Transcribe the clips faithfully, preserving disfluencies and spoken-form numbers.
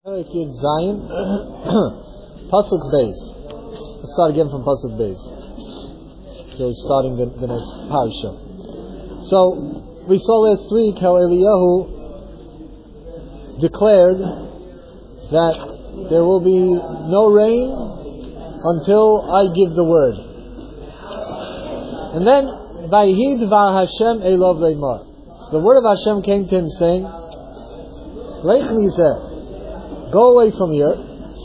Parakid Zion, Pasuk Beis. Let's start again from Pasuk Beis. So starting the, the next parsha. So we saw last week how Eliyahu declared that there will be no rain until I give the word. And then Vayhi Dvar Hashem Elov Leimar. So the word of Hashem came to him saying, Lech Mizeh, go away from here.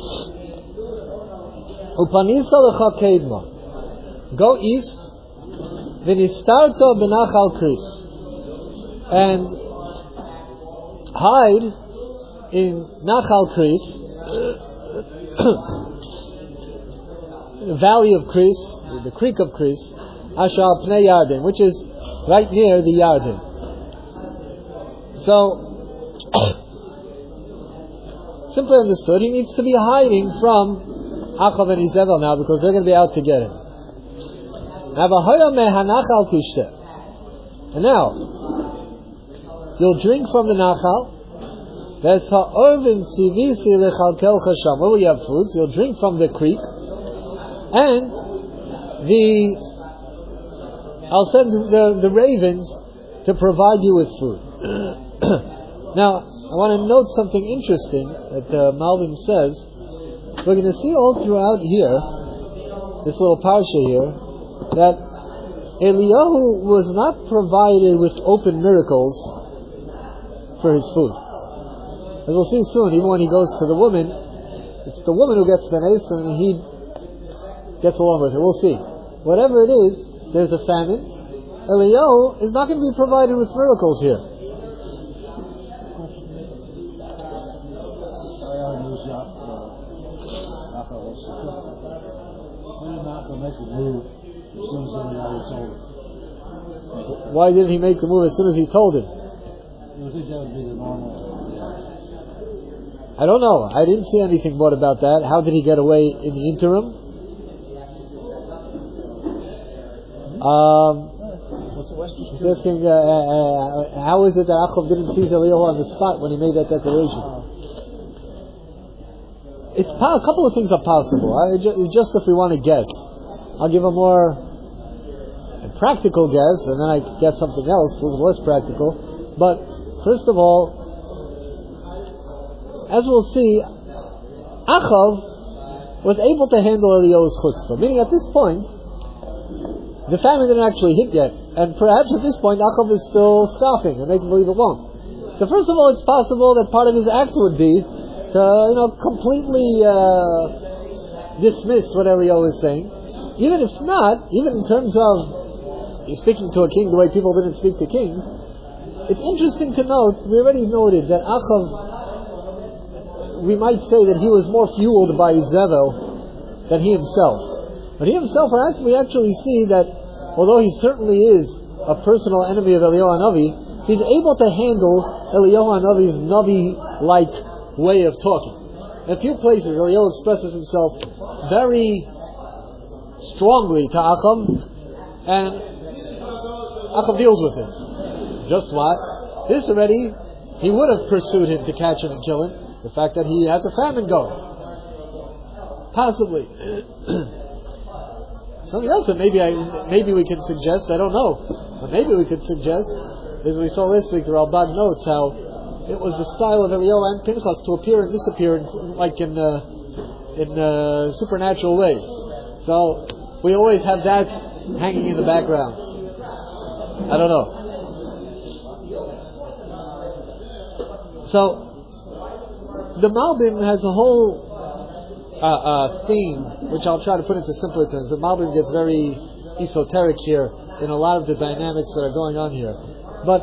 Upanisa lecha kedma. Go east. V'nistarta b'nachal Kris. And hide in Nachal Kris, the valley of Kris, the creek of Kris, Asher al Pnei Yarden, which is right near the Yarden. So, simply understood, he needs to be hiding from Achav and Izebel now because they're going to be out to get him. And now, you'll drink from the Nachal. Where we have food, so you'll drink from the creek. And the I'll send the, the ravens to provide you with food. Now, I want to note something interesting that uh, Malbim says. We're going to see all throughout here, this little parsha here, that Eliyahu was not provided with open miracles for his food. As we'll see soon, even when he goes to the woman, it's the woman who gets the nace and he gets along with her. We'll see. Whatever it is, there's a famine. Eliyahu is not going to be provided with miracles here. Why didn't he make the move as soon as he told him? You think that would be the normal? I don't know. I didn't see anything more about that. How did he get away in the interim? Um, he's asking, uh, uh, how is it that Achav didn't seize Eliyahu on the spot when he made that declaration? It's a couple of things are possible. I, just if we want to guess, I'll give a more a practical guess, and then I guess something else, a little less practical. But first of all, as we'll see, Achav was able to handle Eliyahu's chutzpah. Meaning, at this point, the famine didn't actually hit yet, and perhaps at this point, Achav is still scoffing and making believe it won't. So, first of all, it's possible that part of his act would be to, you know, completely uh, dismiss what Eliyahu is saying. Even if not, even in terms of he's speaking to a king the way people didn't speak to kings, it's interesting to note, we already noted that Achav, we might say that he was more fueled by Zevel than he himself. But he himself, we actually see that although he certainly is a personal enemy of Eliyahu Hanavi, he's able to handle Eliyahu Hanavi's Navi-like way of talking. In a few places, Eliyahu expresses himself very strongly to Achav, and Achav deals with him. Just what? This already, he would have pursued him to catch him and kill him. The fact that he has a famine going. Possibly. Something else that maybe I, maybe we can suggest, I don't know, but maybe we could suggest, as we saw last week, the Ralbag notes how it was the style of Eliyahu and Pinchas to appear and disappear in, like in uh, in uh, supernatural ways. So we always have that hanging in the background. I don't know. So the Malbim has a whole uh, uh, theme, which I'll try to put into simpler terms. The Malbim gets very esoteric here in a lot of the dynamics that are going on here. But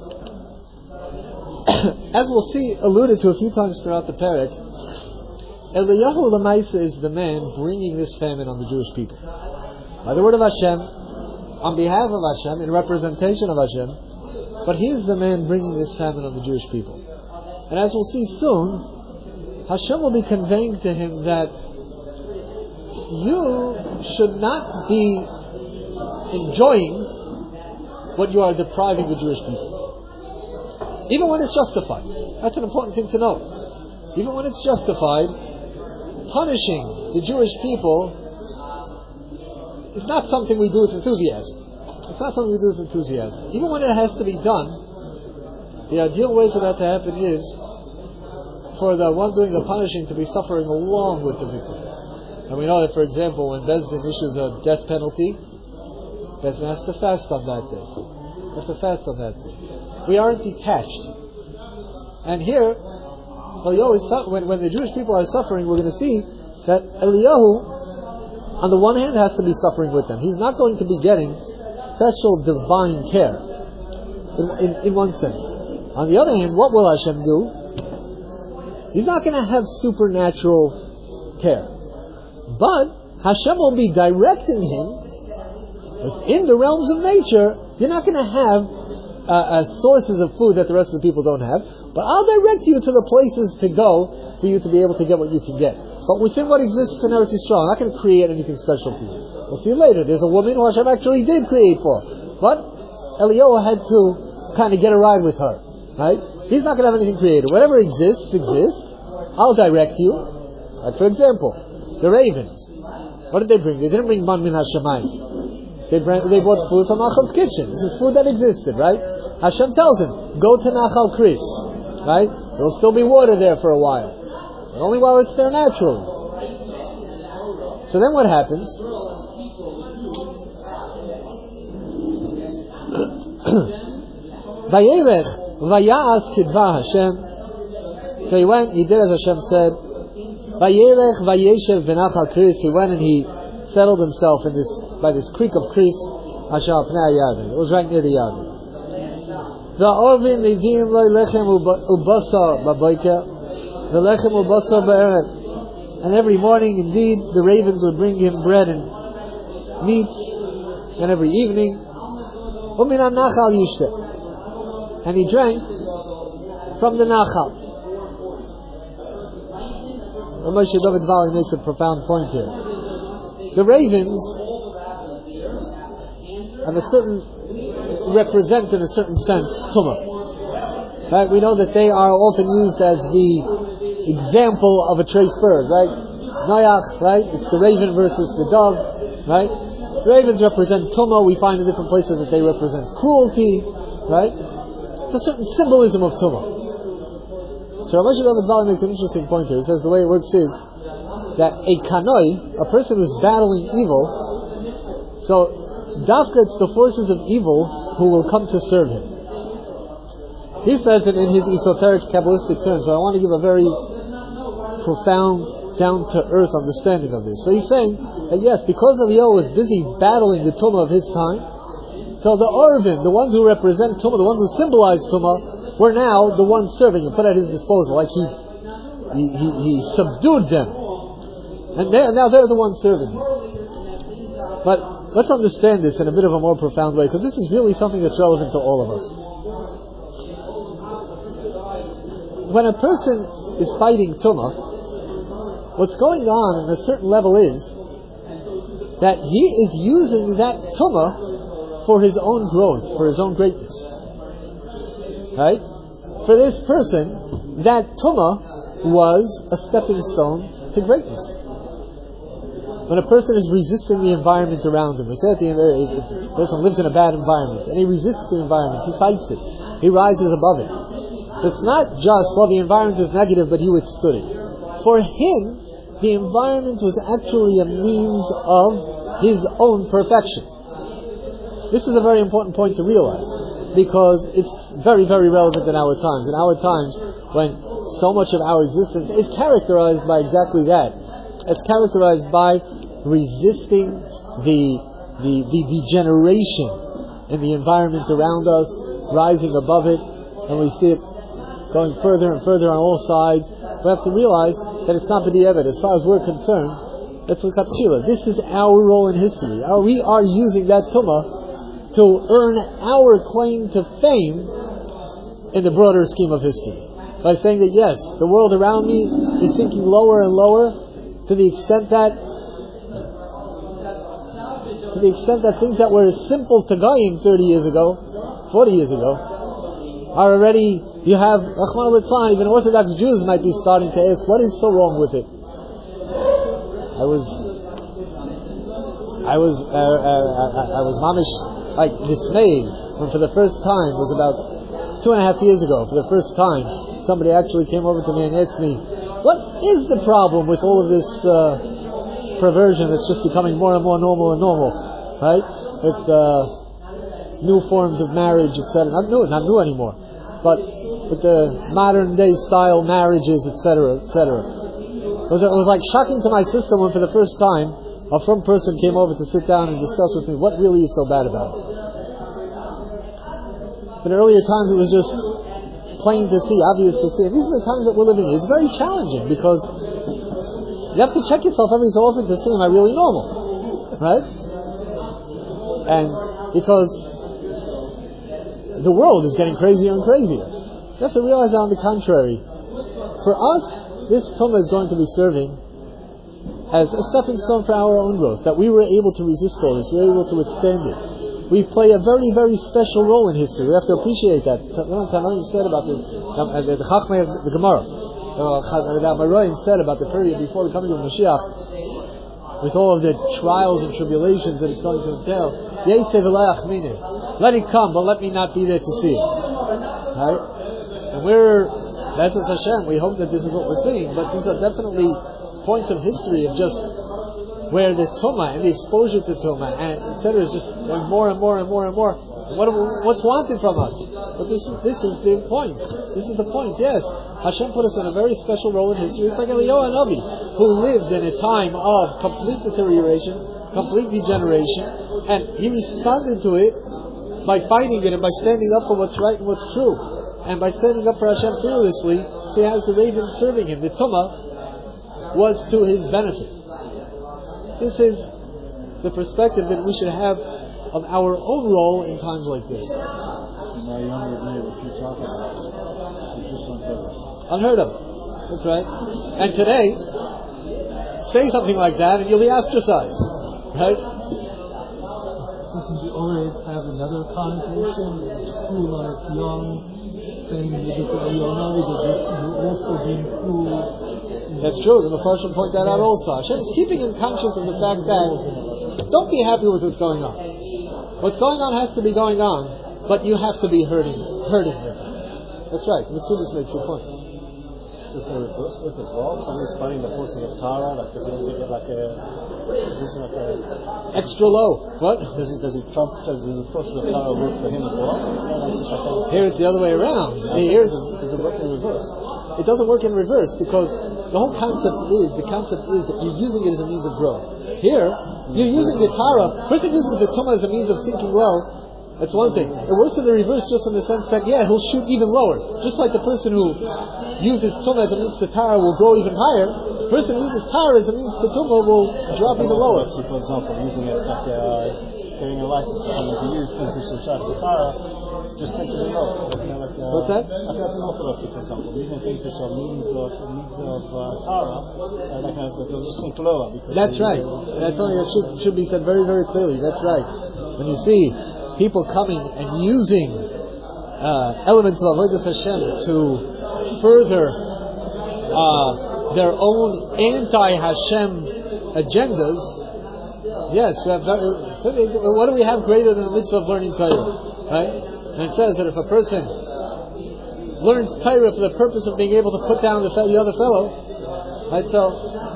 as we'll see, alluded to a few times throughout the parak, Eliyahu Lamaisa is the man bringing this famine on the Jewish people. By the word of Hashem, on behalf of Hashem, in representation of Hashem, but he is the man bringing this famine on the Jewish people. And as we'll see soon, Hashem will be conveying to him that you should not be enjoying what you are depriving the Jewish people. Even when it's justified. That's an important thing to note. even when it's justified, punishing the Jewish people is not something we do with enthusiasm. It's not something we do with enthusiasm. Even when it has to be done, the ideal way for that to happen is for the one doing the punishing to be suffering along with the victim. And we know that, for example, when Beis Din issues a death penalty, Beis Din has to fast on that day. Has to fast on that day. We aren't detached. And here, Eliyahu is su- when, when the Jewish people are suffering, we're going to see that Eliyahu, on the one hand, has to be suffering with them. He's not going to be getting special divine care, in, in, in one sense. On the other hand, what will Hashem do? He's not going to have supernatural care. But Hashem will be directing him in the realms of nature. You're not going to have uh, uh, sources of food that the rest of the people don't have, but I'll direct you to the places to go for you to be able to get what you can get. But within what exists in Eretz Yisrael, I'm not going to create anything special for you. We'll see later. There's a woman who Hashem actually did create for, but Eliyahu had to kind of get a ride with her. Right? He's not going to have anything created. Whatever exists, exists. I'll direct you. Like, for example, the ravens. What did they bring? They didn't bring man min hashamayim. They brought, they bought food from Achal's kitchen. This is food that existed, right? Hashem tells him, go to Nachal Kris. Right? There will still be water there for a while. But only while it's there naturally. So then what happens? Vayelech Vayas Kidva Hashem. So he went, he did as Hashem said. Vayelech Vayeshev V'Nachal Kris. He went and he settled himself in this by this creek of Kris. Asher al Pnei Yarden. It was right near the Yarden. Va'orvim Mivim Lo Lechem Ubasar Baboiker. V'Lechem Ubasar Ba'eret. And every morning, indeed, the ravens would bring him bread and meat. And every evening, U'minam Nachal Yishteh. And he drank from the Nachal. Moshe David Valley makes a profound point here. The ravens have a certain, represent in a certain sense, Tumah. Right? We know that they are often used as the example of a trait bird, right? Noach, right? It's the raven versus the dove, right? The ravens represent Tumah. We find in different places that they represent cruelty, right? It's a certain symbolism of Tumah. So Moshe David Valley makes an interesting point here. He says the way it works is that a kanoi, a person who's battling evil, so dafka, it's the forces of evil who will come to serve him. He says it in his esoteric Kabbalistic terms, but I want to give a very profound, down-to-earth understanding of this. So he's saying that yes, because Eliyahu was busy battling the Tumah of his time, so the Orvim, the ones who represent Tumah, the ones who symbolize Tumah, were now the ones serving him, put at his disposal, like he he, he, he subdued them. And they, now they're the ones serving him. But let's understand this in a bit of a more profound way, because this is really something that's relevant to all of us. When a person is fighting Tumah, what's going on at a certain level is that he is using that Tumah for his own growth, for his own greatness. Right? For this person, that Tumah was a stepping stone to greatness. When a person is resisting the environment around him, we say at the end, if a person lives in a bad environment, and he resists the environment, he fights it, he rises above it. So it's not just, well, the environment is negative, but he withstood it. For him, the environment was actually a means of his own perfection. This is a very important point to realize, because it's very, very relevant in our times. In our times, when so much of our existence is characterized by exactly that. It's characterized by resisting the, the, the degeneration in the environment around us, rising above it, and we see it going further and further on all sides. We have to realize that it's not b'di'evet. As far as we're concerned, that's l'katchila. This is our role in history. Our, we are using that tumah to earn our claim to fame in the broader scheme of history. By saying that yes, the world around me is sinking lower and lower to the extent that to the extent that things that were simple to Goyim thirty years ago, forty years ago, are already you have, Rachmana litzlan, even Orthodox Jews might be starting to ask, what is so wrong with it? I was, I was, uh, uh, I was mamish, like, dismayed when for the first time, it was about two and a half years ago, for the first time, somebody actually came over to me and asked me, what is the problem with all of this uh, perversion that's just becoming more and more normal and normal, right? With uh, new forms of marriage, et cetera. Not new, not new anymore, but with the modern day style marriages, et cetera, et cetera. It was, it was like shocking to my system when for the first time a from person came over to sit down and discuss with me what really is so bad about it. But in earlier times it was just plain to see, obvious to see. And these are the times that we're living in. It's very challenging because you have to check yourself every so often to see, am I really normal? Right? And because the world is getting crazier and crazier. You have to realize that on the contrary, for us, this Tumah is going to be serving as a stepping stone for our own growth, that we were able to resist all this, we were able to withstand it. We play a very, very special role in history. We have to appreciate that. Tanaim said about the the, the Chachmei of the Gemara, the Amoraim said about the period before the coming of Mashiach, with all of the trials and tribulations that it's going to entail, let it come, but let me not be there to see it. Right? And we're, that's as Hashem, we hope that this is what we're seeing, but these are definitely points of history of just where the Tumah and the exposure to Tumah and et cetera is just going more and more and more and more. What what's wanted from us? But this is this is the point. This is the point. Yes, Hashem put us in a very special role in history. It's like Eliyahu Hanavi, who lived in a time of complete deterioration, complete degeneration, and he responded to it by fighting it and by standing up for what's right and what's true, and by standing up for Hashem fearlessly. So he has the raven serving him. The Tumah was to his benefit. This is the perspective that we should have of our own role in times like this. Unheard of. That's right. And today, say something like that and you'll be ostracized. Right? Doesn't the Oreb have another connotation? It's cruel on its young, saying that you're also being cruel. That's true. The Mepharshim point that out also. Hashem is keeping him conscious of the fact that don't be happy with what's going on. What's going on has to be going on, but you have to be hurting, hurting him. That's right. Mitzudas makes your point. Just the reverse with as well. Somebody's fighting the forces of Tara, like does he also get like a position like a extra low? What? Does it does it trump does the forces of Tara work for him as well? Here it's the other way around. Here it's, does it work in reverse? It doesn't work in reverse because the whole concept is the concept is that you're using it as a means of growth. Here, you're using the Tara. Person uses the Tumah as a means of sinking low. That's one thing. It works in the reverse just in the sense that yeah, he'll shoot even lower. Just like the person who uses Tumah as a means to Tara will grow even higher. The person who uses Tara as a means to Tumah will drop even lower. So, for example, using it like uh, giving a license to someone to use business to charge the Tara. Just take it low. You know, like, uh, What's that? I think in Orthodoxy, for example, using things which are means of means of uh, Tara, uh, like uh, they'll just think lower. Because that's right. That's something that should, should be said very, very clearly. That's right. When you see people coming and using uh, elements of Avodas Hashem to further uh, their own anti-Hashem agendas, yes, we have very, so they, what do we have greater than the mitzvah of learning Torah, right? And it says that if a person learns Torah for the purpose of being able to put down the, the other fellow, right? So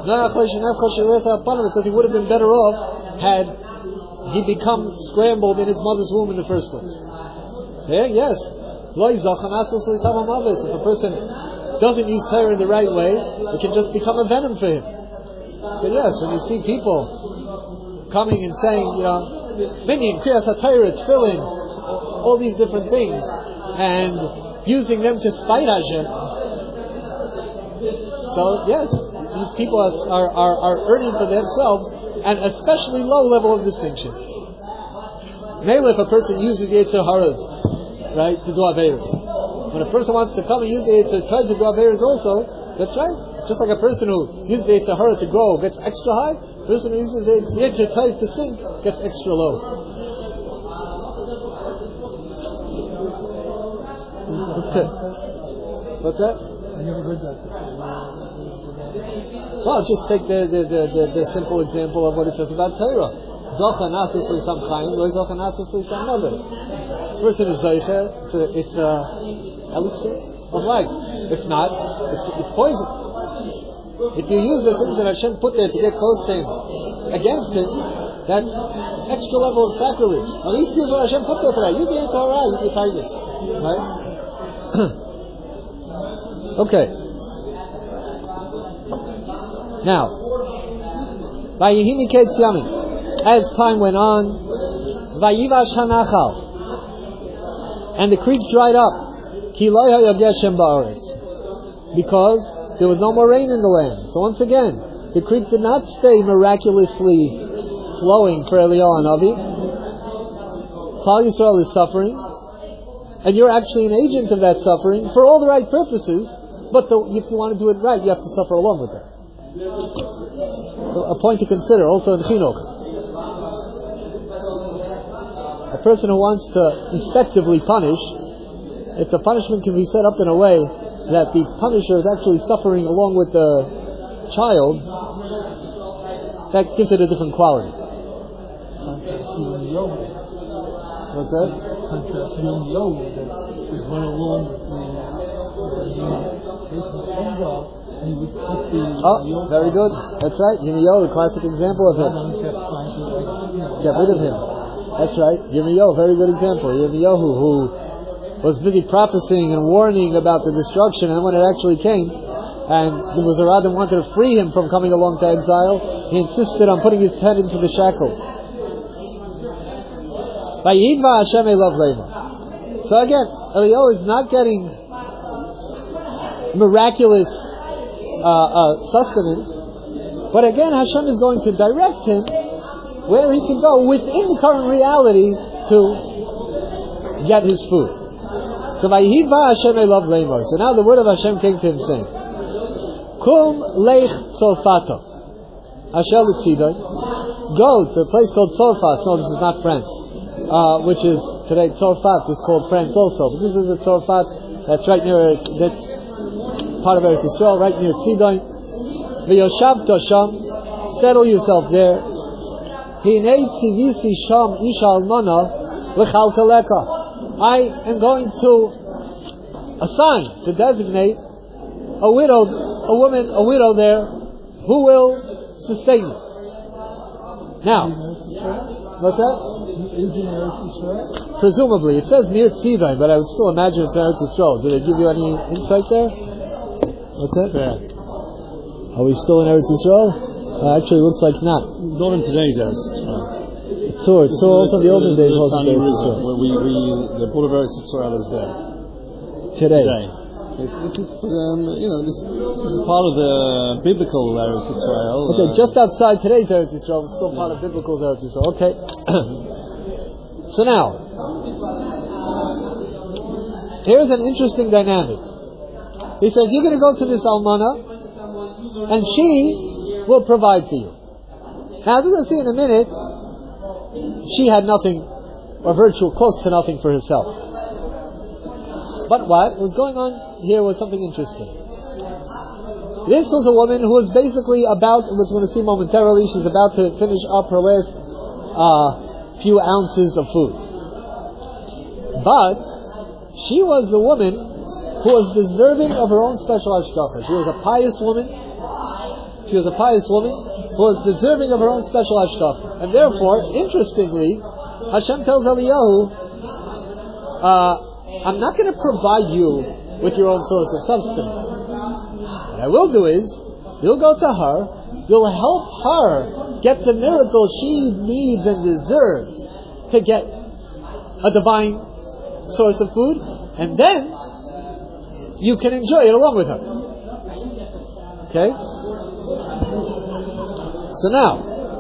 it says he would have been better off had he become scrambled in his mother's womb in the first place. Yeah, yes. If a person doesn't use Torah in the right way, it can just become a venom for him. So yes, when you see people coming and saying, you know, Minyan, Kriyas HaTorah, Tefillin, all these different things, and using them to spite Hashem. So yes, these people are, are, are earning for themselves an especially low level of distinction. Maybe if a person uses Yetzer Haras, right, to do Averos. When a person wants to come and use the Yetzer try to do Averos also, that's right. Just like a person who uses the Yetzer Hara to grow gets extra high, a person who uses the Yetzer Tov to sink gets extra low. Okay. What's that? I never heard that before. Well, just take the the, the, the, the simple example of what it says about Torah. Zocha nasus l'sam chayim, lo zocha nasus l'sam moves. Person is zoicha, it's a, it's a elixir of life. If not, it's, it's poison. If you use the things that Hashem put there to get close to Him against Him, that's extra level of sacrilege. At least use what Hashem put there for that. Use the Torah, use the kindness. Right? Okay. Now, Vayihi miketz yamin. As time went on, Vayivash hanachal, and the creek dried up. Ki lo haya geshem ba'aretz, because there was no more rain in the land. So once again, the creek did not stay miraculously flowing for Eliyahu Hanavi. Klal Yisrael is suffering, and you're actually an agent of that suffering for all the right purposes. But the, if you want to do it right, you have to suffer along with it. So a point to consider also in chinuch. A person who wants to effectively punish, if the punishment can be set up in a way that the punisher is actually suffering along with the child, that gives it a different quality. What's that? Contrast Yom Yom, that would run along with the he would cut the Oh, very good. That's right. Yirmiyahu, the classic example of him. Get rid of him. That's right. Yirmiyahu, very good example. Yirmiyahu, who was busy prophesying and warning about the destruction, and when it actually came, and the Mizraim wanted to free him from coming along to exile, he insisted on putting his head into the shackles. So again, Eliyahu is not getting miraculous uh, uh, sustenance, but again Hashem is going to direct him where he can go within the current reality to get his food. So Vayihiva Hashem elav leimor. So now the word of Hashem came to him saying, Kum leich Tzorfato Asher l'tzidoi, go to a place called Tzorfas. No, this is not France, uh, which is today Tzorfat is called France also, but this is a Tzorfat that's right near, that's part of Eretz Yisrael, right near Tzidon. V'yoshavto sham, settle yourself there. Hinei tzivisi sham isha almana l'chalkaleka. I am going to assign, to designate a widow, a woman, a widow there, who will sustain you. Now, what's that? Is it Eretz Yisrael? Presumably, it says near Tzidon, but I would still imagine it's Eretz Yisrael. Did they give you any insight there? What's that? Yeah. Are we still in Eretz Yisrael? Uh, actually, it looks like not. Not in today's Eretz Yisrael. It's so, it's so also in the olden days was in Eretz Yisrael. Where we, we, the border of Eretz Yisrael is there. Today. Today. This, this is, um, you know, this, this is part of the biblical Eretz Yisrael. Okay, uh, just outside today's Eretz Yisrael, it's still part of biblical Eretz Yisrael. Okay. So now, here's an interesting dynamic. He says, you're going to go to this almana, and she will provide for you. Now, as we're going to see in a minute, she had nothing, or virtual close to nothing for herself. But what was going on here was something interesting. This was a woman who was basically about, as we're going to see momentarily, she's about to finish up her last uh, few ounces of food. But she was a woman who was deserving of her own special hashgacha. She was a pious woman. She was a pious woman who was deserving of her own special hashgacha. And therefore, interestingly, Hashem tells Eliyahu, uh, I'm not going to provide you with your own source of sustenance. What I will do is, you'll go to her, you'll help her get the miracle she needs and deserves to get a divine source of food, and then you can enjoy it along with her. Okay? So now,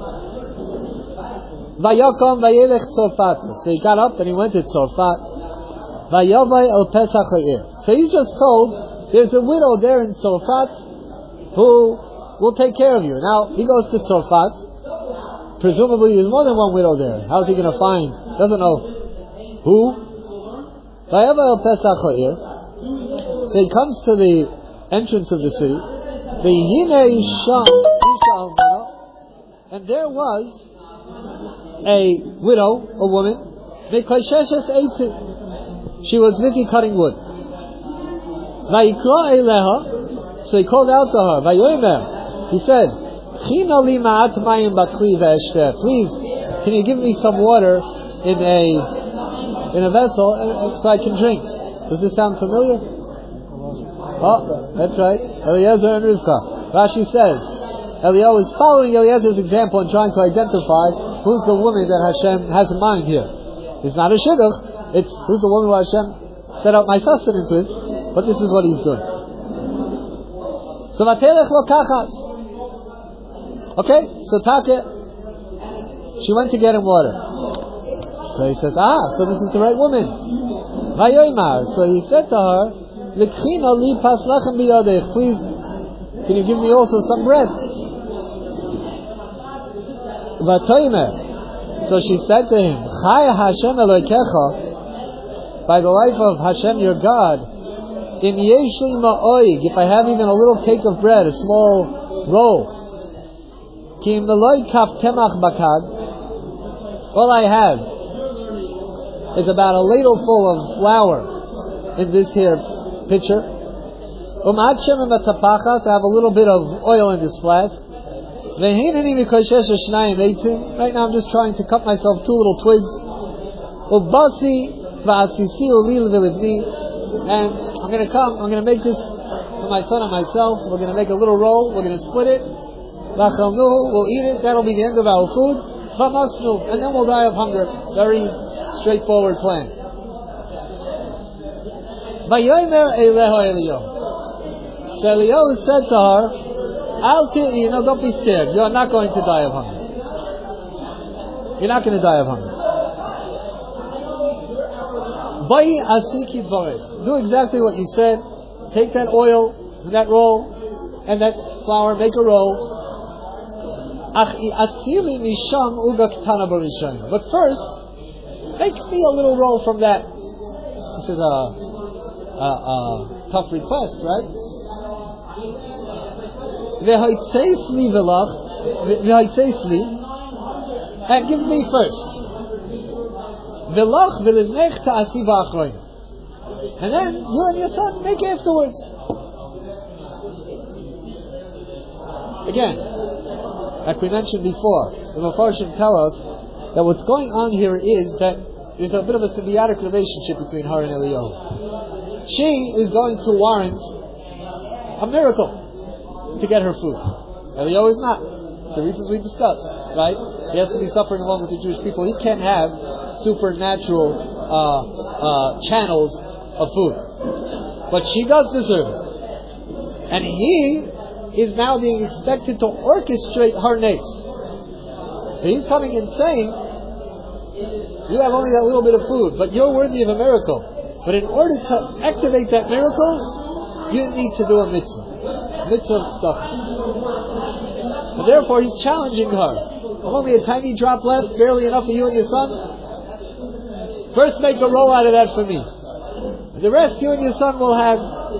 Vayakom vayelech Tzorfat. So he got up and he went to Tzorfat. Vayavai el Pesach ha'ir. So he's just told, there's a widow there in Tzorfat who will take care of you. Now, he goes to Tzorfat. Presumably there's more than one widow there. How's he going to find? Doesn't know who. Vayavai el Pesach ha'ir. So he comes to the entrance of the city. And there was a widow, a woman. She was busy cutting wood. So he called out to her. He said, please, can you give me some water in a in a vessel so I can drink? Does this sound familiar? Oh, that's right. Eliezer and Rivka. Rashi says, Eliyahu is following Eliezer's example and trying to identify who's the woman that Hashem has in mind here. It's not a shidduch. It's who's the woman who Hashem set up my sustenance with. But this is what he's doing. So vatelech lo kachas. Okay, so Take, she went to get him water. So he says, ah, so this is the right woman. Vayoymar. So he said to her, L'kchina li pas lechem biyodech. Please, can you give me also some bread? Vatoymer. So she said to him, Chai Hashem Elokecha, by the life of Hashem your God, Im yeshli ma'oig, if I have even a little cake of bread, a small roll, Ki im meloi kaf temach bakad, all I have is about a ladle full of flour in this here pitcher. Um akshem ematapachas, I have a little bit of oil in this flask. Vehineni mikoshesh shnayim eitzim. Right now I'm just trying to cut myself two little twigs. Ubasi va'asisi ulil v'libni. And I'm going to come, I'm going to make this for my son and myself. We're going to make a little roll, we're going to split it. V'achalnuhu, we'll eat it, that'll be the end of our food. V'masnu, and then we'll die of hunger. Very straightforward plan. Vayomer eileho Eliyahu. So Eliyahu said to her, I'll tell you, know, don't be scared. You're not going to die of hunger. You're not going to die of hunger. Do exactly what you said. Take that oil, and that roll, and that flour, make a roll. But first, make me a little roll from that. This is a, a, a tough request, right? And give me first. And then you and your son make afterwards. Again, like we mentioned before, the Mefarshim tell us that what's going on here is that there's a bit of a symbiotic relationship between her and Eliyahu. She is going to warrant a miracle to get her food. Eliyahu is not. The reasons we discussed, right? He has to be suffering along with the Jewish people. He can't have supernatural uh, uh, channels of food. But she does deserve it. And he is now being expected to orchestrate her nates. So he's coming and saying, you have only that little bit of food, but you're worthy of a miracle. But in order to activate that miracle, you need to do a mitzvah. Mitzvah stuff. And therefore he's challenging her. I'm only a tiny drop left, barely enough for you and your son. First make a roll out of that for me. The rest you and your son will have.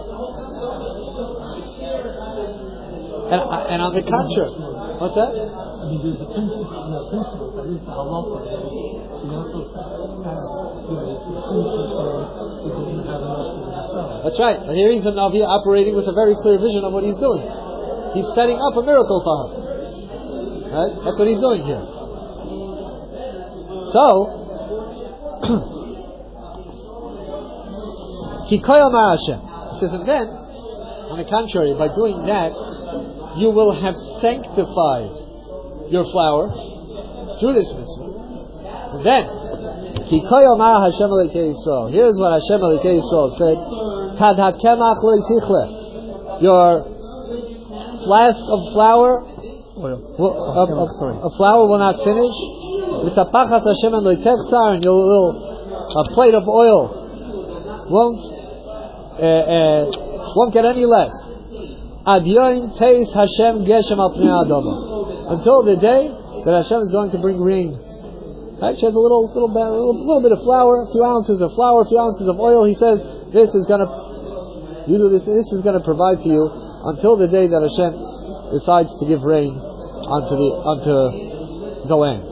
And, and on the contrary, what's that? I mean, there's a principle, you know, principle, at least the halacha, you're not supposed to ask, you know, if you finish the story, he doesn't have enough for himself. That's right. And here he's a Navi operating with a very clear vision of what he's doing. He's setting up a miracle for her. Right? That's what he's doing here. So, Kikoyomar Hashem. He says, and then, on the contrary, by doing that, you will have sanctified your flour through this mitzvah. And then, Kikoyomar Hashem Elikei Yisrael. Here's what Hashem Elikei Yisrael said: Kad hakemach lo tichle. Your flask of flour, will, a, a, a flour will not finish. V'tapachas Hashem and loitechsar, and your little a plate of oil won't uh, uh, won't get any less. Ad yoim teis Hashem geshem al pnei adama, until the day that Hashem is going to bring rain. Right? She has a little little, little little bit of flour, a few ounces of flour, a few ounces of oil. He says this is going to You do this, and this is going to provide for you until the day that Hashem decides to give rain onto the onto the land.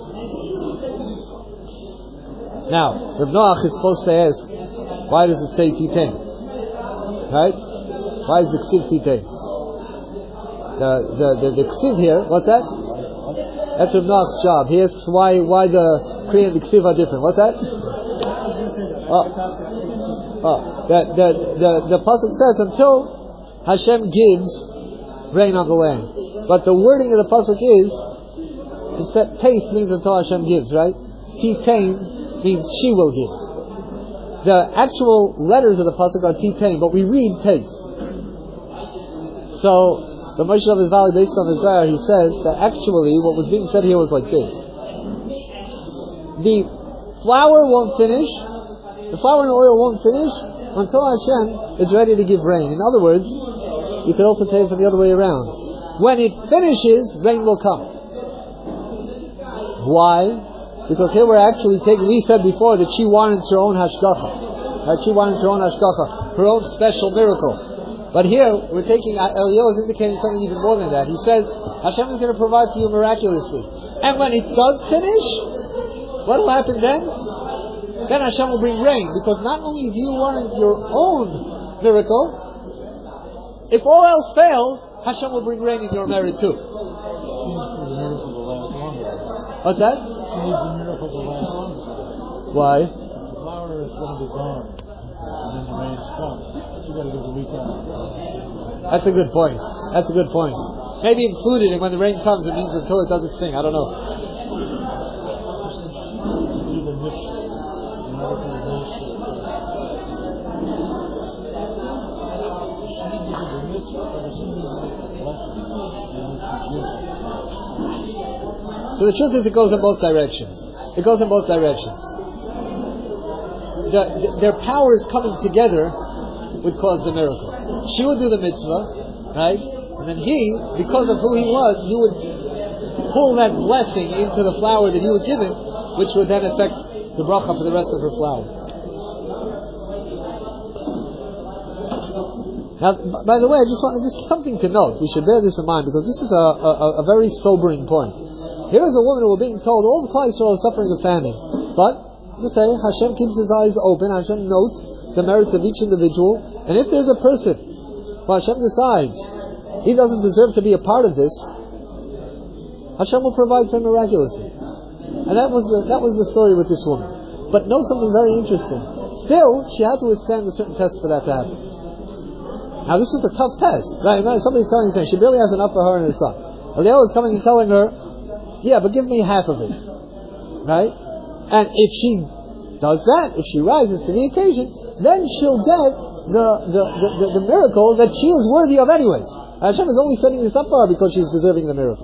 Now, Reb Noach is supposed to ask, why does it say Titein? Right? Why is the Ksiv Titein? The the the, the Ksiv here, what's that? That's Reb Noach's job. He asks why why the Kriya and the Ksiv are different. What's that? Oh, oh. The the the the pasuk says until Hashem gives rain on the land, but the wording of the pasuk is instead taste means until Hashem gives, right? Titein means she will give. The actual letters of the pasuk are Titein, but we read taste. So the Moshe of his Valley, based on the Zohar, he says that actually what was being said here was like this: the flour won't finish, the flour and oil won't finish until Hashem is ready to give rain. In other words, you could also take it from the other way around. When it finishes, rain will come. Why? Because here we're actually taking, we said before that she warrants her own hashgacha. Right? She warrants her own hashgacha, her own special miracle. But here, we're taking, Eliyahu is indicating something even more than that. He says, Hashem is going to provide for you miraculously. And when it does finish, what will happen then? Then Hashem will bring rain. Because not only do you warrant your own miracle, if all else fails, Hashem will bring rain in your merit too. What's that? He needs a miracle to last longer. Why? The flour is going to be gone, and then the rains come. You got to give the weekend. That's a good point. That's a good point. Maybe included, and when the rain comes, it means until it does its thing. I don't know. Either mix the miracle of this. She needs to be mixed, or she needs a blessing. So the truth is, it goes in both directions. It goes in both directions. The, the, their powers coming together would cause the miracle. She would do the mitzvah, right? And then he, because of who he was, he would pull that blessing into the flour that he was given, which would then affect the bracha for the rest of her flour. Now, by the way, I just wanted, this is something to note. We should bear this in mind, because this is a, a, a very sobering point. Here is a woman who was being told all the Klal Yisrael are suffering a famine, but let's say Hashem keeps his eyes open. Hashem notes the merits of each individual, and if there's a person who Hashem decides he doesn't deserve to be a part of this, Hashem will provide for him miraculously. And that was the, that was the story with this woman. But know something very interesting. Still, she had to withstand a certain test for that to happen. Now, this is a tough test, right? Somebody's coming and saying she barely has enough for her and her son. Eliyahu is coming and telling her, yeah, but give me half of it. Right? And if she does that, if she rises to the occasion, then she'll get the the, the, the, the miracle that she is worthy of anyways. Hashem is only setting this up for her because she's deserving the miracle.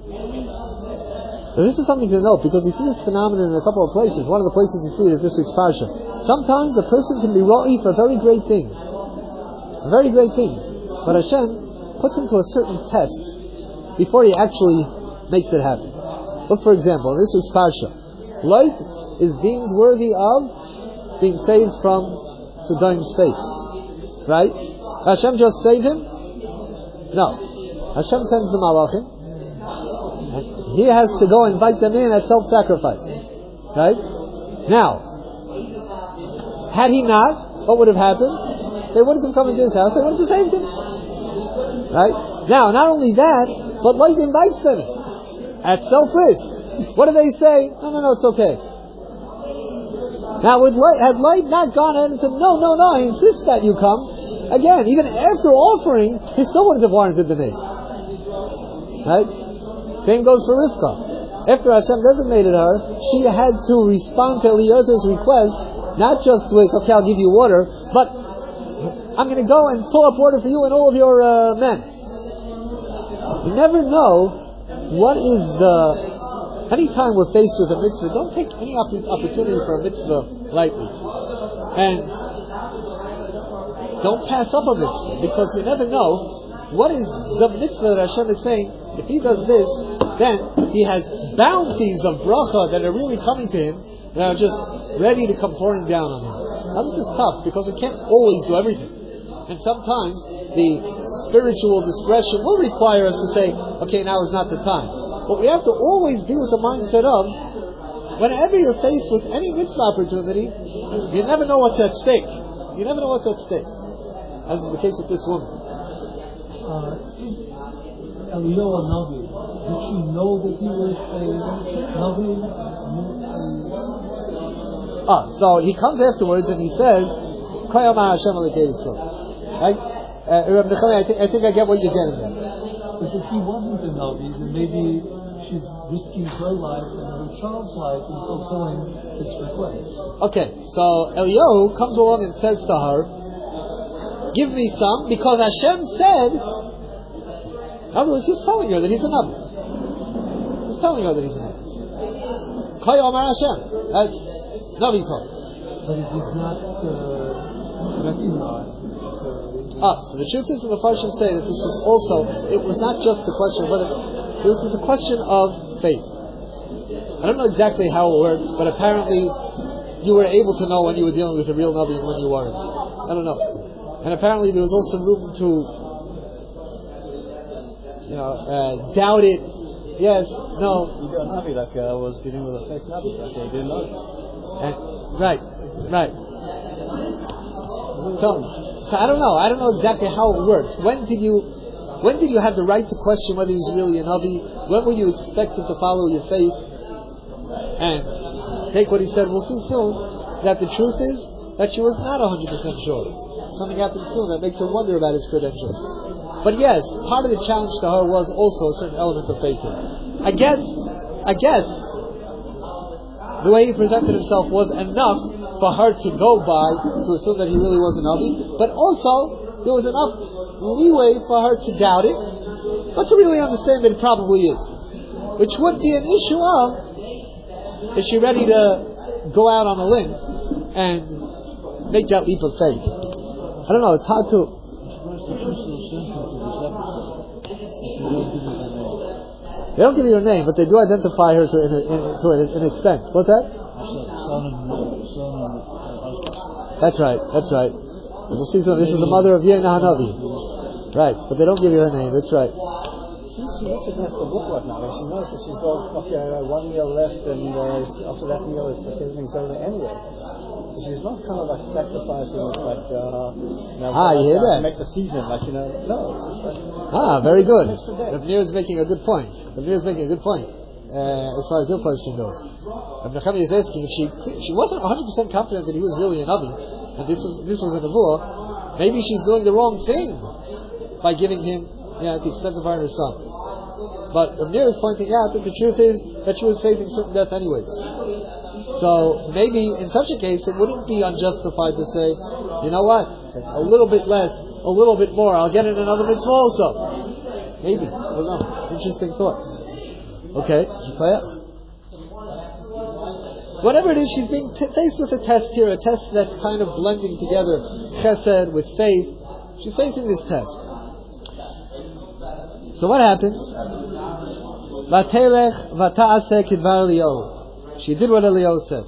So this is something to note, because you see this phenomenon in a couple of places. One of the places you see it is this week's parsha. Sometimes a person can be ro'i for very great things. Very great things. But Hashem puts him to a certain test before he actually makes it happen. Look, for example, in this week's parsha, Lot is deemed worthy of being saved from Sodom's fate. Right? Hashem just saved him? No. Hashem sends the malachim, and he has to go invite them in as self-sacrifice. Right? Now, had he not, what would have happened? They wouldn't have come into his house, they would have saved him. Right? Now, not only that, but Lot invites them at self-risk. What do they say? No, no, no, it's okay. Now, would Lot, had Lot not gone ahead and said, no, no, no, I insist that you come, again, even after offering, he still wouldn't have warranted the nace. Right? Same goes for Rivka. After Hashem designated her, she had to respond to Eliezer's request, not just with, okay, I'll give you water, but I'm going to go and pull up water for you and all of your uh, men. You never know what is the... Anytime we're faced with a mitzvah, don't take any opportunity for a mitzvah lightly. And don't pass up a mitzvah, because you never know what is the mitzvah that Hashem is saying. If he does this, then he has bounties of bracha that are really coming to him, that are just ready to come pouring down on him. Now this is tough, because we can't always do everything. And sometimes the spiritual discretion will require us to say, okay, now is not the time. But we have to always be with the mindset of, whenever you're faced with any mitzvah opportunity, you never know what's at stake. You never know what's at stake. As is the case with this woman. Uh, Eliyahu Navi, did she know that he was a Navi? Ah, so he comes afterwards and he says, Koyamar Hashem Elikei Yisrael. Right? Uh, Rabbi Nechemia, I think, I think I get what you're getting at. But if he wasn't a Navi, then maybe she's risking her life and her child's life in fulfilling his request. Okay, so Eliyahu comes along and says to her, give me some, because Hashem said, in other words, he's telling her that he's a Navi. He's telling her that he's a Navi. Koyamar Hashem. That's Navi talk. But it is not uh, recognized. Ah, so the truth is, the Mefarshim say that this was also, it was not just the question of whether, this is a question of faith. I don't know exactly how it works, but apparently you were able to know when you were dealing with a real Navi and when you weren't. I don't know. And apparently there was also room to, you know, uh, doubt it. Yes, no. You got a Navi like I uh, was dealing with a fake Navi, like I didn't know. And, right, right. So, so I don't know. I don't know exactly how it works. When did you, when did you have the right to question whether he's really a Navi? When were you expected to follow your faith? And take what he said. We'll see soon that the truth is that she was not one hundred percent sure. Something happened soon that makes her wonder about his credentials. But yes, part of the challenge to her was also a certain element of faith. I guess, I guess, the way he presented himself was enough for her to go by to assume that he really was a Navi, but also there was enough leeway for her to doubt it, but to really understand that it probably is. Which would be an issue of, is she ready to go out on a limb and make that leap of faith? I don't know, it's hard to... They don't give you her name, but they do identify her to, in a, in, to an, an extent. What's that? That's right, that's right. As we'll see soon, this is the mother of Yena Hanavi. Right, but they don't give you her name, that's right. She recognized the book right now. She knows that she's got okay, uh, one meal left, and uh, after that meal, it's like everything's over anyway. So she's not kind of like sacrificing it, like uh, you know, ah, like, you hear uh, that? Make the season, like you know, no. Like, ah, very good. Rav Nir is making a good point. Rav Nir is making a good point uh, as far as your question goes. Rav Nechemia is asking if she she wasn't one hundred percent confident that he was really a Navi, and this was this was a Nevuah. Maybe she's doing the wrong thing by giving him, yeah, the extent of her and her son. But Rav Nir is pointing out that the truth is that she was facing certain death anyways. So maybe in such a case it wouldn't be unjustified to say, you know what, a little bit less, a little bit more, I'll get in another mitzvah also. Maybe, I don't know. Interesting thought. Okay, whatever it is, she's being t- faced with a test here, a test that's kind of blending together chesed with faith. She's facing this test. So what happens? Vatelech vata'aseh kidvar Eliyahu. She did what Eliyahu said.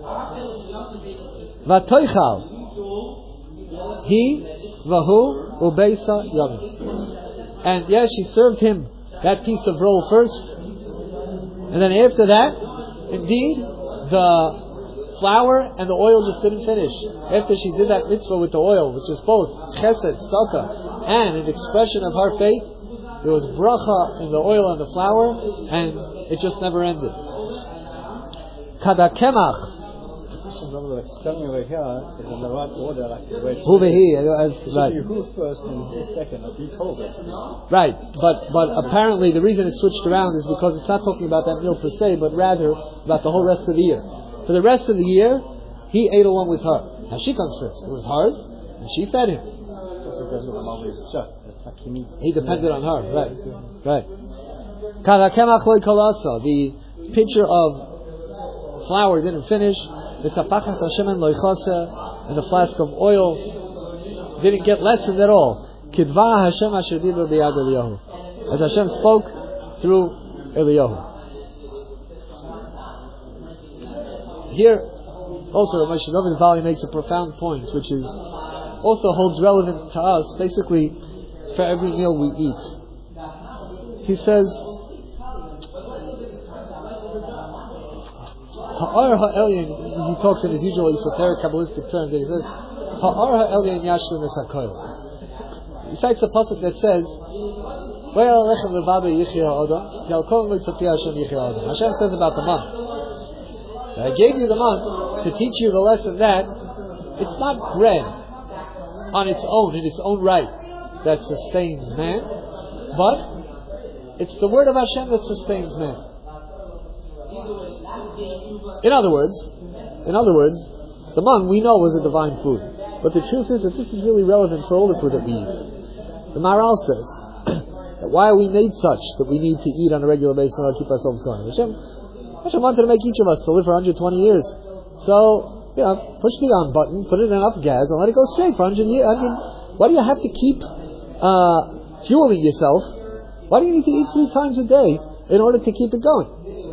Vatoichal. He, vahu, ubeisa yami. And yes, she served him that piece of roll first. And then after that, indeed, the flour and the oil just didn't finish. After she did that mitzvah with the oil, which is both chesed, tzedakah, and an expression of her faith, there was bracha in the oil and the flour, and it just never ended. Kadakemach. Like standing over here is in the right order, like the way Who he? Right. Should be who first and who second, like he told it. Right, but but apparently the reason it switched around is because it's not talking about that meal per se, but rather about the whole rest of the year. For the rest of the year, he ate along with her. Now she comes first. It was hers, and she fed him. He depended on her, right? Right. The pitcher of flour didn't finish. And the flask of oil didn't get lessened at all. As Hashem spoke through Eliyahu. Here, also, Moshe David Valley makes a profound point, which is also holds relevant to us, basically, for every meal we eat. He says, Ha'ar ha'elyon, he talks in his usual esoteric Kabbalistic terms, and he says, Ha'ar ha'elyon yashlim es ha'koil. He cites the pasuk that says, Hashem says about the man, I gave you the man to teach you the lesson that it's not bread on its own, in its own right, that sustains man, but it's the word of Hashem that sustains man. In other words, in other words, the man we know was a divine food, but the truth is that this is really relevant for all the food that we eat. The Maharal says that why are we made such that we need to eat on a regular basis in order to keep ourselves going? Hashem, Hashem wanted to make each of us to live for one hundred twenty years. So, you know, push the on button, put it in enough gas, and let it go straight for one hundred years. Why do you have to keep uh, fueling yourself? Why do you need to eat three times a day in order to keep it going?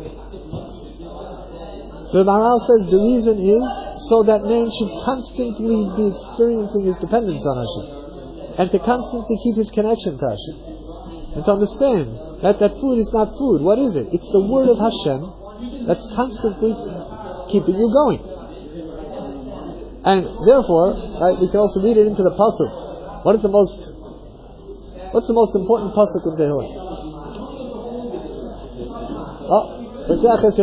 So the Maharal says the reason is so that man should constantly be experiencing his dependence on Hashem, and to constantly keep his connection to Hashem, and to understand that that food is not food. What is it? It's the word of Hashem that's constantly keeping you going. And therefore, right, we can also read it into the pasuk. What is the most? What's the most important pasuk in Tehillim? Oh. Right?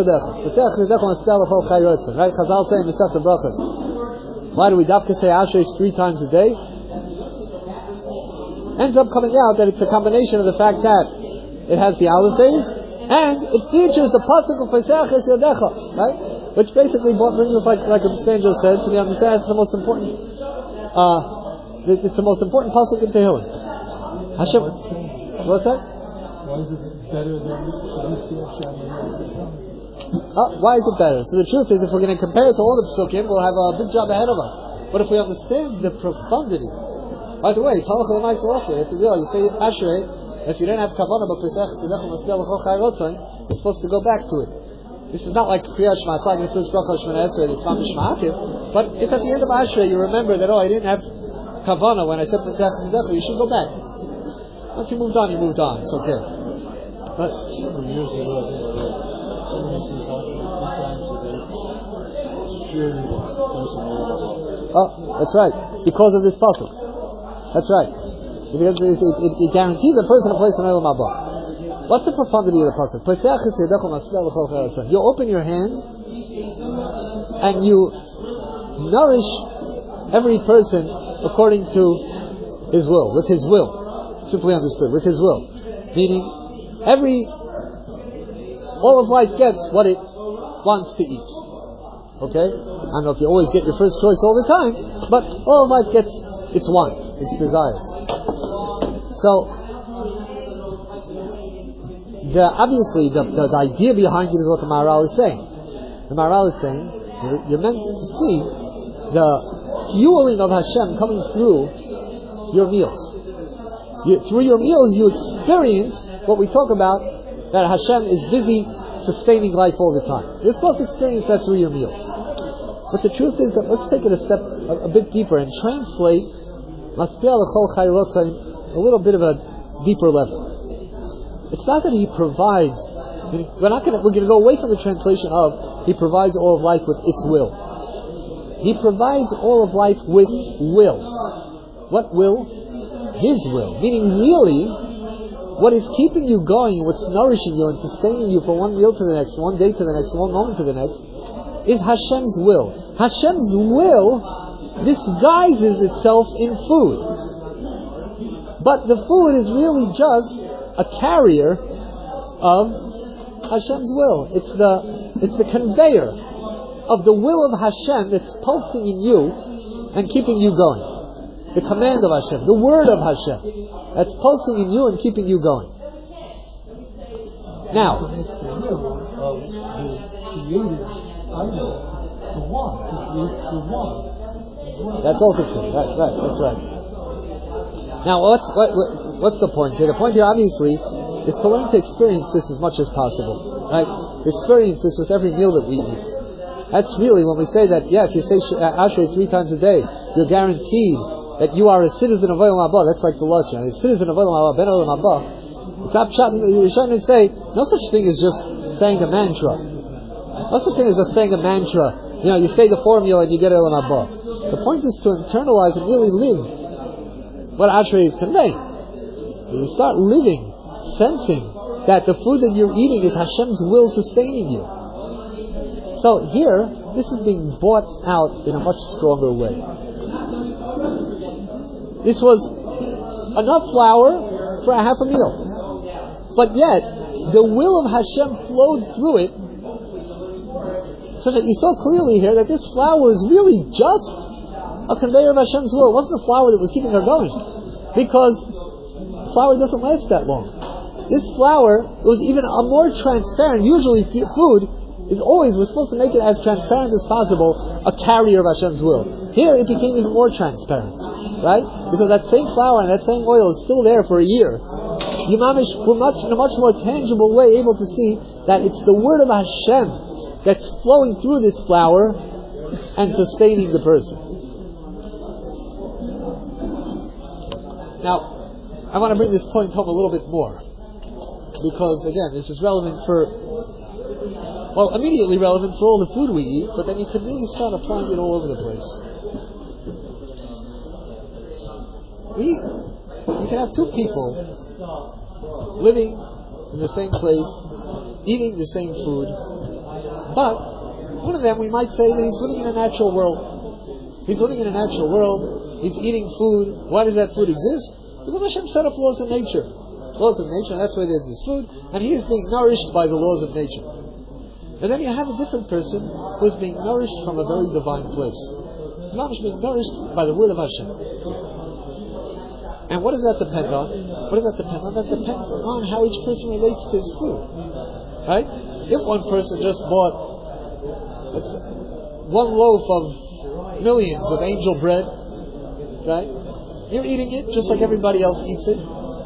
Chazal say in Masechta Brachos. Why do we dafka say Ashrei three times a day? Ends up coming out that it's a combination of the fact that it has the aleph days and it features the pasuk of Pesach Es Yodecha, right? Which basically brings us, like like Abstanjo said, to the understand it's the most important. Uh, it's the most important pasuk in Tehillim. Hashem, what's that? Why is it better than uh, Why is it better? So the truth is, if we're going to compare it to all the psukim, we'll have a big job ahead of us. But if we understand the profundity, by the way, Talach L'Maitz also, you have to realize, you say Ashrei, if you don't have kavanah, but Pesach Tzedech U'Maspel L'Chol Chai Rotzon, you're supposed to go back to it. This is not like Kriyat Shema, it's like the first bracha Shemona Esrei, it's Mamish Ma'akiv, but if at the end of Ashrei you remember that, oh, I didn't have kavanah when I said Pesach Tzedech, you should go back. Once you moved on, you moved on, it's okay. But several years ago, oh, that's right. Because of this pasuk. That's right. Because it, it, it, it guarantees a person a place in Olam Haba. What's the profundity of the pasuk? You open your hand and you nourish every person according to his will, with his will. Simply understood, with his will. Meaning, every, all of life gets what it wants to eat. Okay? I don't know if you always get your first choice all the time, but all of life gets its wants, its desires. So, the, obviously, the, the, the idea behind it is what the Maharal is saying. The Maharal is saying, you're, you're meant to see the fueling of Hashem coming through your meals. You, through your meals, you experience what we talk about, that Hashem is busy sustaining life all the time. You're supposed to experience that through your meals. But the truth is that let's take it a step a, a bit deeper and translate Maspel L'Chol Chai Rotzon a little bit of a deeper level. It's not that He provides. We're not going to. We're going to go away from the translation of He provides all of life with its will. He provides all of life with will. What will? His will. Meaning, really, what is keeping you going, what's nourishing you and sustaining you from one meal to the next, one day to the next, one moment to the next, is Hashem's will. Hashem's will disguises itself in food. But the food is really just a carrier of Hashem's will. It's the it's the conveyor of the will of Hashem that's pulsing in you and keeping you going. The command of Hashem, the word of Hashem, that's pulsing in you and keeping you going. Now, that's also true. Right, right, that's right. Now, what's what, what, what's the point here? The point here, obviously, is to learn to experience this as much as possible. Right? Experience this with every meal that we eat. That's really when we say that. Yeah, if you say Ashrei three times a day, you're guaranteed that you are a citizen of Olam Haba. That's like the Lashon. A citizen of Olam Haba, Ben Olam Haba. It's not pshat. You're trying to say no such thing as just saying a mantra. No such thing as just saying a mantra. You know, you say the formula and you get Olam Haba. The point is to internalize and really live what Ashrei is conveying. You start living, sensing that the food that you're eating is Hashem's will sustaining you. So here, this is being brought out in a much stronger way. This was enough flour for a half a meal. But yet, the will of Hashem flowed through it, so that you saw clearly here that this flour was really just a conveyor of Hashem's will. It wasn't the flour that was keeping her going. Because flour doesn't last that long. This flour was even a more transparent. Usually food is always, we're supposed to make it as transparent as possible, a carrier of Hashem's will. Here it became even more transparent. Right? Because that same flour and that same oil is still there for a year. You mamish, we're much, in a much more tangible way able to see that it's the word of Hashem that's flowing through this flour and sustaining the person. Now, I want to bring this point home a little bit more, because again, this is relevant for, well, immediately relevant for all the food we eat, but then you can really start applying it all over the place. We, you can have two people living in the same place, eating the same food, but one of them, we might say that he's living in a natural world. He's living in a natural world. He's eating food. Why does that food exist? Because Hashem set up laws of nature. Laws of nature, and that's why there's this food. And he is being nourished by the laws of nature. And then you have a different person who is being nourished from a very divine place. He's not being nourished by the word of Hashem. And what does that depend on? What does that depend on? That depends on how each person relates to his food. Right? If one person just bought let's say, one loaf of millions of angel bread, right? You're eating it just like everybody else eats it.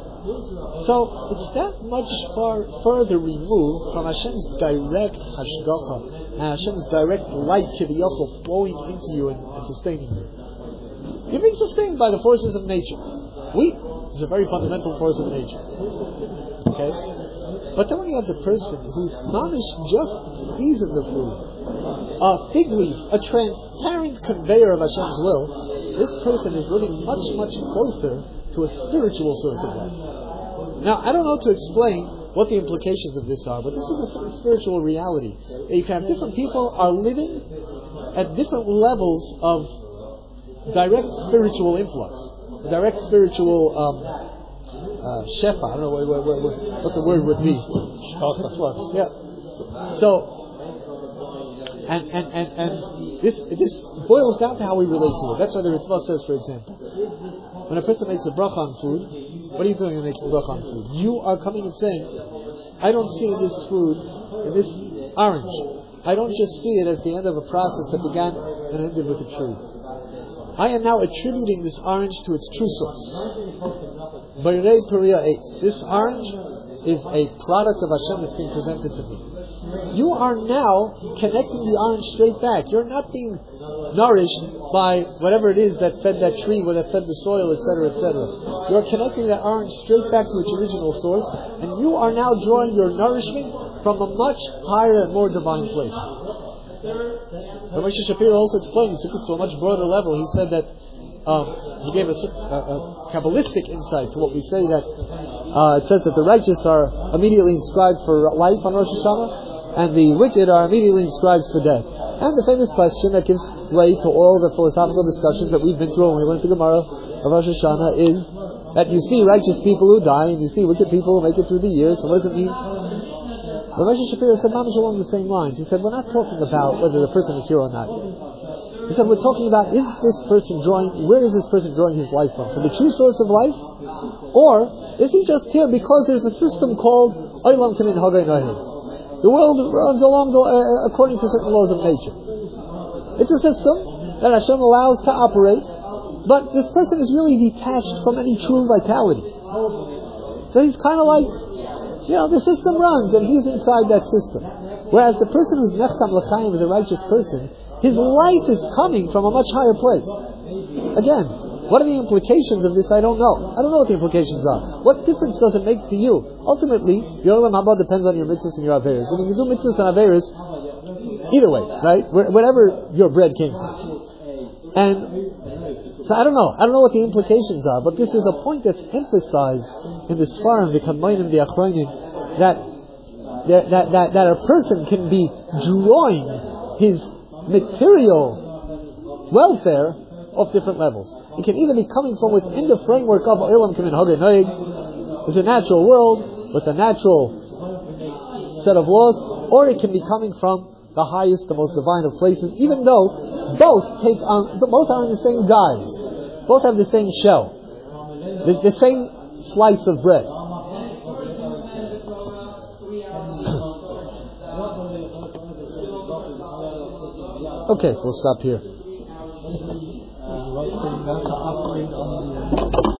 So it's that much far further removed from Hashem's direct hashgacha and Hashem's direct light kiviyachol flowing into you and, and sustaining you. You're being sustained by the forces of nature. Wheat is a very fundamental force of nature. Okay? But then when you have the person who's mamish just seasoned the food, a fig leaf, a transparent conveyor of Hashem's will, this person is living much, much closer to a spiritual source of life. Now, I don't know to explain what the implications of this are, but this is a certain spiritual reality. That you can have different people are living at different levels of direct spiritual influx, direct spiritual um, uh, shefa. I don't know what, what, what, what the word would be. Influx. Yeah. So, and and and and this this boils down to how we relate to it. That's why the Ritva says, for example, when a person makes a bracha on food, what are you doing when making a bracha on food? You are coming and saying, I don't see in this food, in this orange, I don't just see it as the end of a process that began and ended with a tree. I am now attributing this orange to its true source. Bayrei Peria eight. This orange is a product of Hashem that's being presented to me. You are now connecting the orange straight back. You're not being nourished by whatever it is that fed that tree, or that fed the soil, et cetera, et cetera. You're connecting that orange straight back to its original source, and you are now drawing your nourishment from a much higher and more divine place. Rav Moshe Shapiro also explained, he took this to a much broader level. He said that um, he gave us a, a, a Kabbalistic insight to what we say that uh, it says that the righteous are immediately inscribed for life on Rosh Hashanah, and the wicked are immediately inscribed for death. And the famous question that gives way to all the philosophical discussions that we've been through when we went to Gemara of Rosh Hashanah is that you see righteous people who die and you see wicked people who make it through the years. So what does it mean? Rav Moshe Shapiro said, mamish along the same lines. He said, we're not talking about whether the person is here or not. He said, we're talking about, is this person drawing, where is this person drawing his life from? From the true source of life? Or is he just here because there's a system called Olam Kamin Hagay Nahid? The world runs along the, uh, according to certain laws of nature. It's a system that Hashem allows to operate, but this person is really detached from any true vitality. So he's kind of like, you know, the system runs and he's inside that system. Whereas the person who's nechtam l'chaim is a righteous person, his life is coming from a much higher place. Again, What are the implications of this? I don't know. I don't know what the implications are. What difference does it make to you? Ultimately, your Olam Haba depends on your mitzvahs and your averos. And you can do mitzvahs and averos either way, right? Whatever your bread came from. And so I don't know. I don't know what the implications are, but this is a point that's emphasized in the Sfarim, the Kamayim, the Achronim, that, that, that, that, that a person can be drawing his material welfare of different levels. It can either be coming from within the framework of Olam Kamin Hagei Noeg, it's a natural world with a natural set of laws, or it can be coming from the highest, the most divine of places, even though both take on, both are in the same guise, both have the same shell, the, the same slice of bread. Okay, we'll stop here.